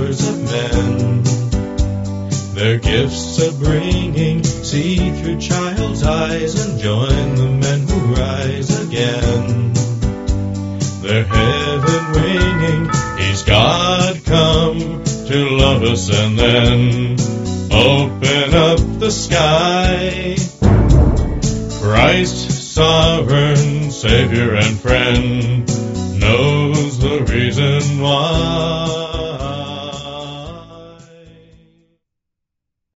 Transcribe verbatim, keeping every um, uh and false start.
powers of men. Their gifts of bringing, see through child's eyes and join the men who rise again. Their heaven winging, He's God come to love us and then open up the sky. Christ, sovereign Savior and friend, knows the reason why.